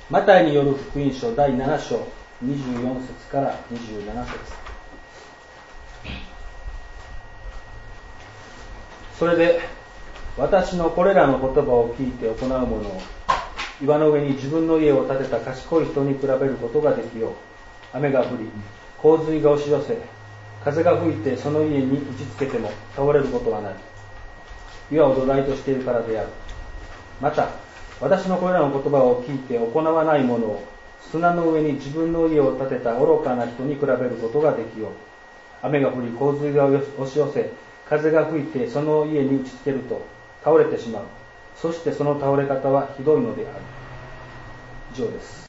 マタイによる福音書第7章24節から27節。それで私のこれらの言葉を聞いて行う者を岩の上に自分の家を建てた賢い人に比べることができよう。雨が降り洪水が押し寄せ風が吹いてその家に打ちつけても倒れることはない。岩を土台としているからである。また私のこれらの言葉を聞いて行わない者を砂の上に自分の家を建てた愚かな人に比べることができよう。雨が降り洪水が押し寄せ風が吹いてその家に打ちつけると倒れてしまう。そしてその倒れ方はひどいのである。以上です。